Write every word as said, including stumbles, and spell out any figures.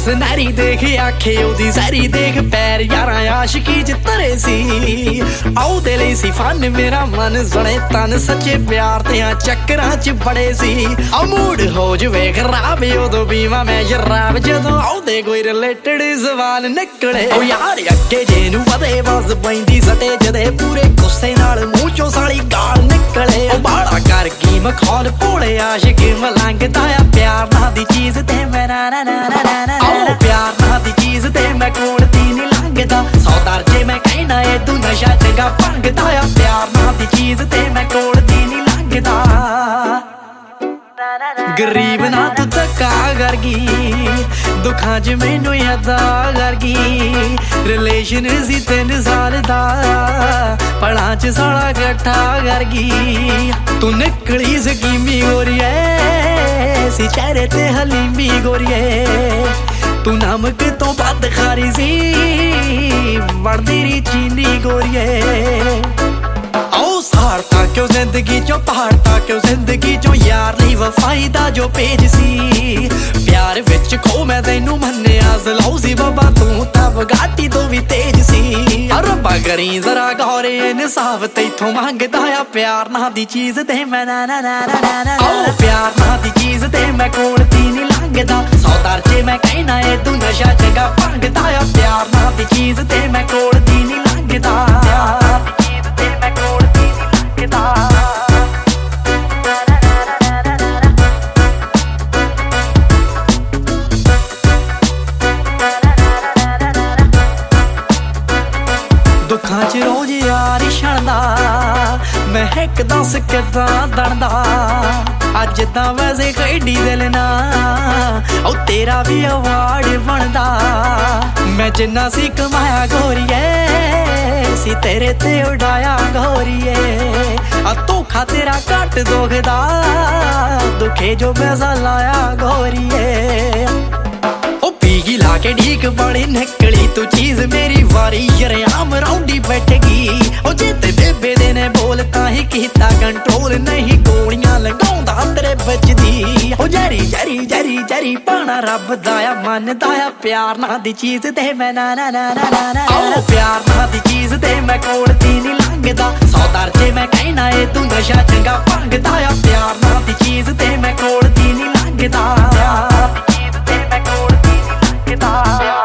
सुनहरी देख आखे ओदी सारी देख पैर यारा आशिकी च तरे सी आओ दे लई सी फन मेरा मन सुने तन सच्चे प्यार ते चक्करां च बड़े सी आ मूड हो जवे खराब उदों बीवा मैं शराब जदों आउंदे कोई रिलेटेड सवाल निकले ओ यार अगे जेनू वधे बस पैंदी सटे जदे पूरे गुस्से नाल मूंह चों साली गाल निकले ओ बाड़ा कर की मखौल भोले आशिक मलंगदा आ प्यार ना दी चीज ते मैं ना ना ना ना आओ प्यार ना दी चीज ते मैं कोल दी नहीं लंघदा सौ दर्जे मैं कहना ए तू नशा चंगा भंगदा आ प्यार ना दी चीज ते मैं कोल दी नहीं लंघदा गरीब ना तू धक्का करगी दुखां च मैनू यादा करगी रिलेशन सी तीन साल दा पढ़ां च साला कट्ठा करगी तू निकली स्कीमी गोरिए सी चेहरे ते हलीमी गोरिए तू नमक तो बद खारी सी वड़दी री चीनी गोरिए आओ सहारता क्यों जिंदगी चो पहाड़ता क्यों जिंदगी चो यार नहीं वफाई दा जो पेज सी प्यार विच खो मैं तैनू मन्निया जलाऊ सी बाबा तू तां बगाटी तो भी तेज सी रब्बा करी जरा गौरे इंसाफ तैथों मंगदा आ प्यार ना दी चीज ते मैं ना ना ना ना ना आओ प्यार ना दी चीज ते मैं कोल दी नहीं लंघदा सौ दर्जे मैं कहना ए तू नशा चंगा भंगदा आ प्यार ना दी चीज ते मैं कोल दी नहीं लंघदा दुखां च रोज यार छणदा मैं हिक दस किदां दणदा अज तां वैसे खेडी दिल ना ओ तेरा भी अवार्ड बनदा मैं जिन्ना सी कमाया गोरिए सी तेरे ते उड़ाया गोरिए आ धोखा तेरा घट दुखदा दुखे जो पैसा लाया गोरिए पीगी लाके ढीक बड़ी निकली तू चीज मेरी वारी यरेआम रौंडी बैठेगी ओ जेते बेबे दे ने बोल ताही कीता कंट्रोल नहीं गोलियां लगाउंदा तेरे बजदी ओ जरी जरी जरी जरी पाना रब दाया मन दाया प्यार ना दी चीज ते मैं ना ना ना ना ना ओ प्यार ना दी चीज ते मैं कोल दी नहीं लंघदा सौ दर्जे मैं कहना ए तू नशा चंगा भंगदा आ प्यार ना दी चीज ते मैं कोल दी नहीं लंघदा प्यार दी चीज ते मैं कोल दी नहीं लंघदा